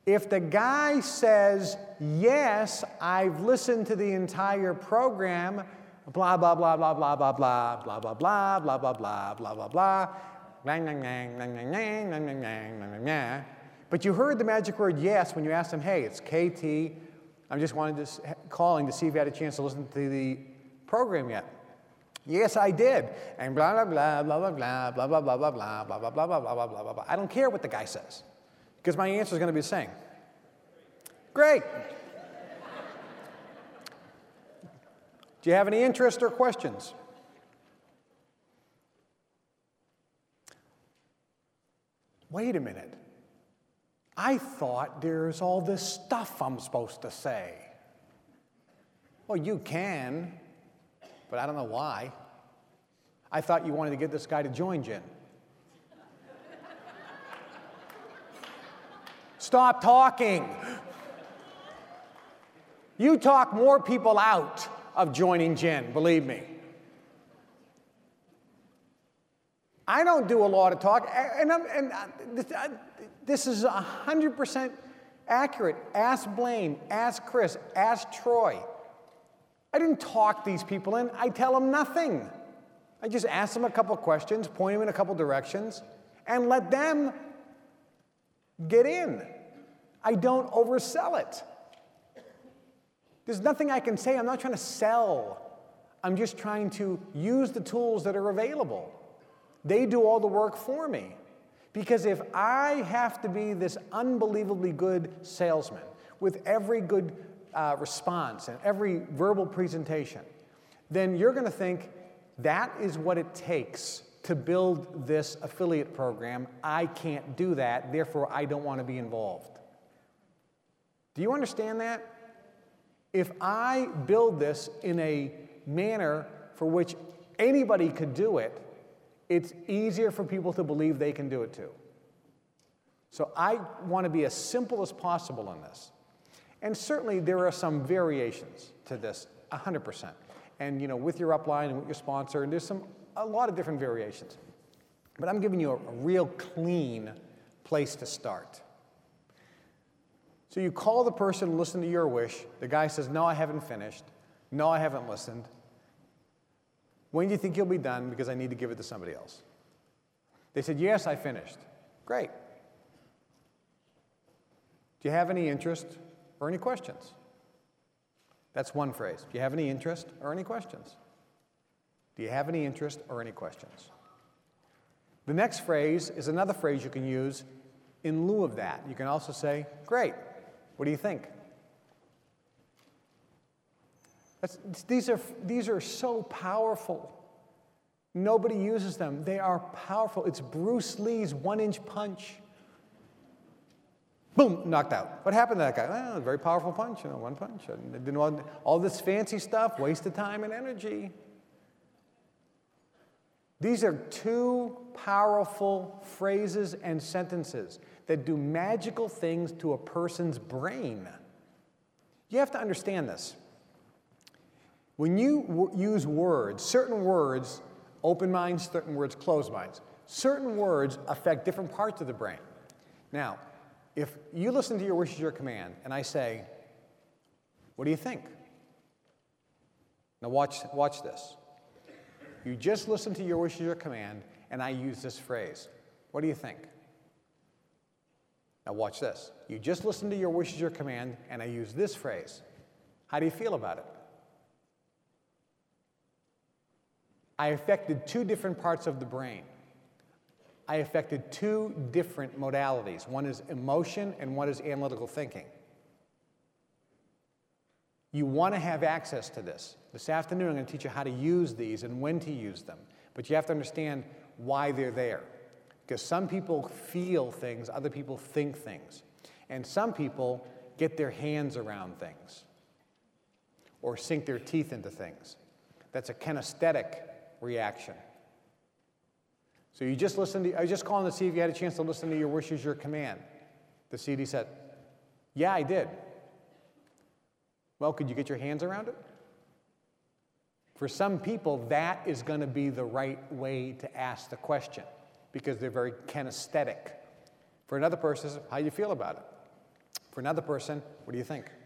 If the guy says, yes, I've listened to the entire program, blah, blah, blah, blah, blah, blah, blah, blah, blah, blah, blah, blah, blah, blah, blah, blah, but you heard the magic word yes when you asked him, hey, it's KT, I'm just calling to see if you had a chance to listen to the program yet. Yes, I did. And blah, blah, blah, blah, blah, blah, blah, blah, blah, blah, blah, blah, blah, blah, blah, blah, blah, blah, blah. I don't care what the guy says, because my answer is going to be the same. Great. Do you have any interest or questions? Wait a minute. I thought there's all this stuff I'm supposed to say. Well, you can, but I don't know why. I thought you wanted to get this guy to join Jin. Stop talking. You talk more people out of joining Jin, believe me. I don't do a lot of talk, and this is 100% accurate. Ask Blaine, ask Chris, ask Troy. I didn't talk these people in. I tell them nothing. I just ask them a couple questions, point them in a couple directions, and let them get in. I don't oversell it. There's nothing I can say. I'm not trying to sell. I'm just trying to use the tools that are available. They do all the work for me. Because if I have to be this unbelievably good salesman with every good response and every verbal presentation, then you're going to think that is what it takes to build this affiliate program. I can't do that, therefore I don't want to be involved. Do you understand that? If I build this in a manner for which anybody could do it, it's easier for people to believe they can do it too. So I want to be as simple as possible on this. And certainly there are some variations to this, 100%. And with your upline and with your sponsor, and there's a lot of different variations. But I'm giving you a real clean place to start. So you call the person, listen to your wish. The guy says, no, I haven't finished. No, I haven't listened. When do you think you'll be done? Because I need to give it to somebody else. They said, yes, I finished. Great. Do you have any interest or any questions? That's one phrase. Do you have any interest or any questions? Do you have any interest or any questions? The next phrase is another phrase you can use in lieu of that. You can also say, great. What do you think? These are so powerful. Nobody uses them. They are powerful. It's Bruce Lee's one-inch punch. Boom, knocked out. What happened to that guy? Well, a very powerful punch, one punch. And they didn't want all this fancy stuff, waste of time and energy. These are two powerful phrases and sentences that do magical things to a person's brain. You have to understand this. When you use words, certain words open minds, certain words close minds. Certain words affect different parts of the brain. Now, if you listen to your wish is your command, and I say, what do you think? Now watch this. You just listen to your wish is your command, and I use this phrase. What do you think? Now watch this. You just listen to your wish is your command, and I use this phrase. How do you feel about it? I affected two different parts of the brain. I affected two different modalities. One is emotion and one is analytical thinking. You want to have access to this. This afternoon I'm going to teach you how to use these and when to use them. But you have to understand why they're there. Because some people feel things, other people think things. And some people get their hands around things or sink their teeth into things. That's a kinesthetic reaction. So you just listened to, I was just calling to see if you had a chance to listen to your wish is your command. The CD said, yeah, I did. Well, could you get your hands around it? For some people, that is going to be the right way to ask the question because they're very kinesthetic. For another person, how do you feel about it? For another person, what do you think?